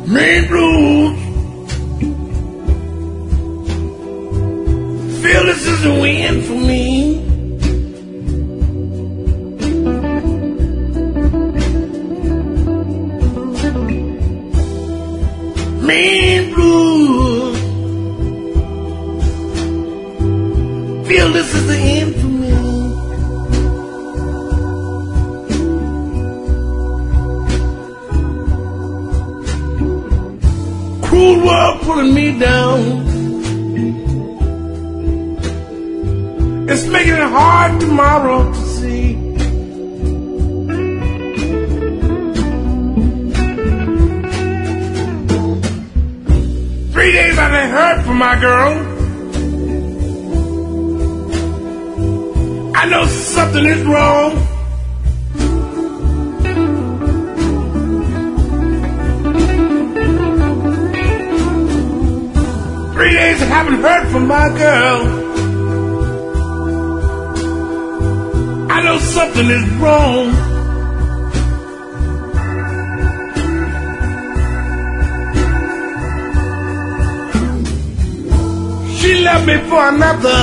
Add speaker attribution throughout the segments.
Speaker 1: Main blues. Feel this is a win for me. Main blues. Feel this is the end for me. Cruel world pulling me down. It's making it hard tomorrow to see. 3 days I ain't heard from my girl. I know something is wrong. Three days I haven't heard from my girl. I know something is wrong. She left me for another.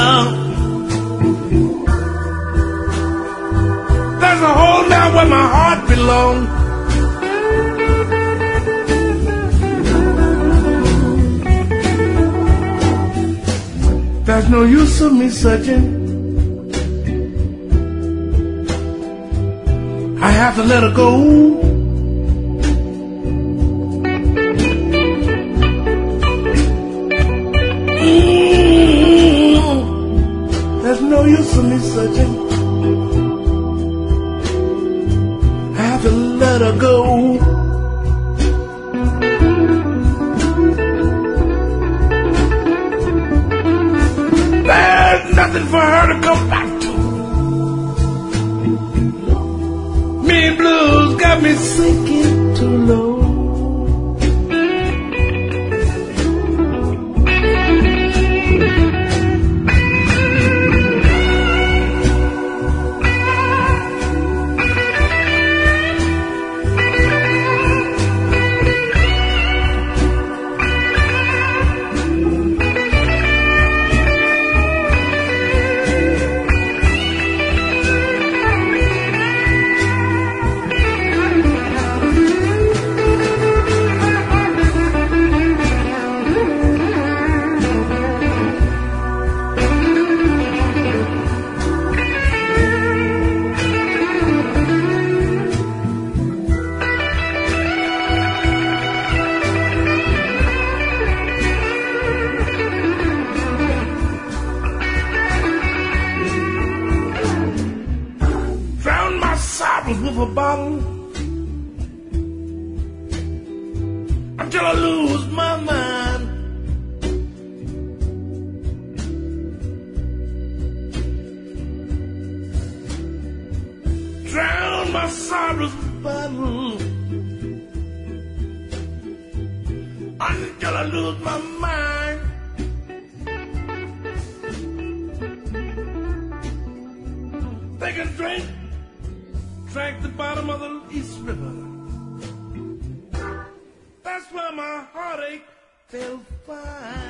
Speaker 1: There's a hole down where my heart belongs. There's no use of me searching. I have to let her go. There's no use of me searching. I have to let her go. There's nothing for her to come back to. Me blues got me sinking too low. With a bottle until I lose my mind. Drown my sorrows with a bottle until I lose my mind. They can drink. Drank the bottom of the East River. That's where my heartache felt fine.